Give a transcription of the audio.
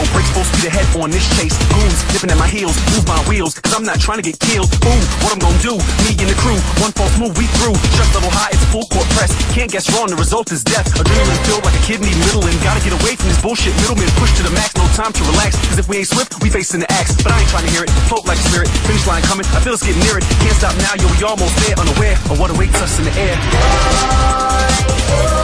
brakes full speed ahead on this chase. Goons nipping at my heels, move my wheels, cause I'm not trying to get killed. Boom, what I'm gonna do? Me and the crew, one false move, we through. Stress level high, it's full court press. Can't guess wrong, the result is death. Adrenaline filled like a kid needing Ritalin. Gotta get away from this bullshit middleman. Push to the max, no time to relax. Cause if we ain't swift, we facing the axe. But I ain't trying to hear it, float like a spirit. Finish line coming, I feel it's getting near it. Can't stop now, yo, we almost there, unaware of what awaits us in the air.